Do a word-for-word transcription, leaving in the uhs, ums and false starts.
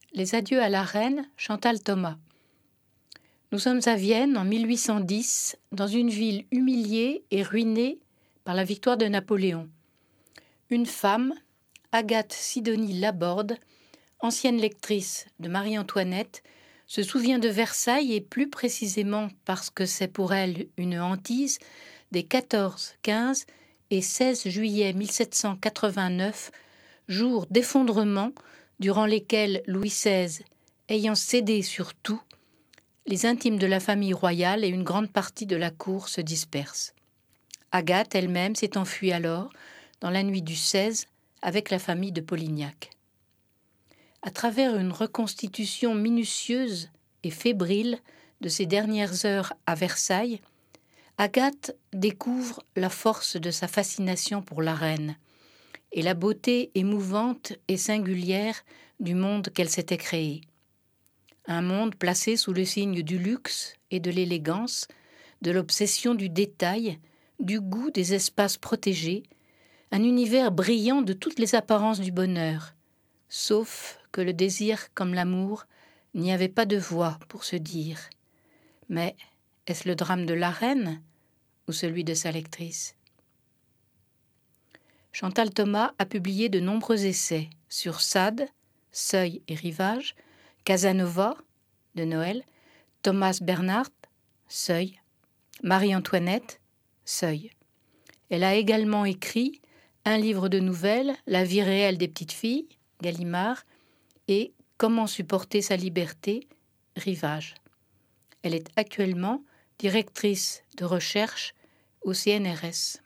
Les adieux à la reine, Chantal Thomas. Nous sommes à Vienne en mille huit cent dix, dans une ville humiliée et ruinée par la victoire de Napoléon. Une femme, Agathe Sidonie Laborde, ancienne lectrice de Marie-Antoinette, se souvient de Versailles et plus précisément parce que c'est pour elle une hantise des quatorze, quinze et seize juillet mille sept cent quatre-vingt-neuf, jours d'effondrement durant lesquels Louis seize, ayant cédé sur tout, les intimes de la famille royale et une grande partie de la cour se dispersent. Agathe elle-même s'est enfuie alors, dans la nuit du seize, avec la famille de Polignac. À travers une reconstitution minutieuse et fébrile de ses dernières heures à Versailles, Agathe découvre la force de sa fascination pour la reine et la beauté émouvante et singulière du monde qu'elle s'était créé. Un monde placé sous le signe du luxe et de l'élégance, de l'obsession du détail, du goût des espaces protégés, un univers brillant de toutes les apparences du bonheur, sauf que le désir comme l'amour n'y avait pas de voix pour se dire. Mais est-ce le drame de la reine ou celui de sa lectrice ? Chantal Thomas a publié de nombreux essais sur Sade, Seuil et Rivage, Casanova, de Noël, Thomas Bernhardt, Seuil, Marie-Antoinette, Seuil. Elle a également écrit un livre de nouvelles, La vie réelle des petites filles, Gallimard, et Comment supporter sa liberté, Rivage. Elle est actuellement directrice de recherche au C N R S.